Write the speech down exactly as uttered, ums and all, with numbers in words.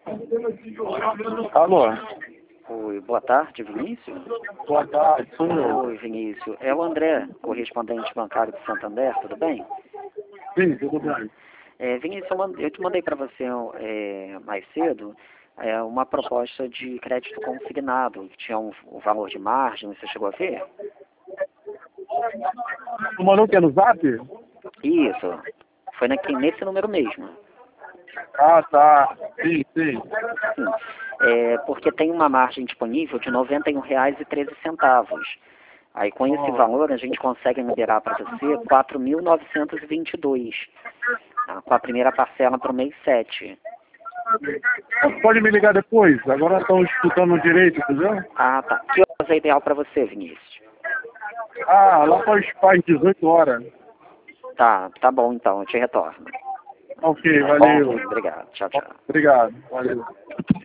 Alô? Oi, boa tarde, Vinícius. Boa tarde, sou eu. Oi, Vinícius. É o André, correspondente bancário de Santander, tudo bem? Sim, tudo bem. É, Vinícius, eu, mand- eu te mandei para você é, mais cedo é, uma proposta de crédito consignado, que tinha um, um valor de margem, você chegou a ver? Tu mandou o que no zap? Isso, foi naqui, nesse número mesmo. Ah, tá. Sim, sim. Sim, é, porque tem uma margem disponível de noventa e um reais e treze centavos. Aí com esse valor a gente consegue liberar para você quatro mil novecentos e vinte e dois, tá? Com a primeira parcela para o mês sete. Pode me ligar depois? Agora estão escutando direito, entendeu? Ah, tá. Que horas é ideal para você, Vinícius? Ah, lá para os pais, dezoito horas. Tá, tá bom então, eu te retorno. Ok, Tá valeu. bom? Obrigado, tchau, tchau. Obrigado, valeu.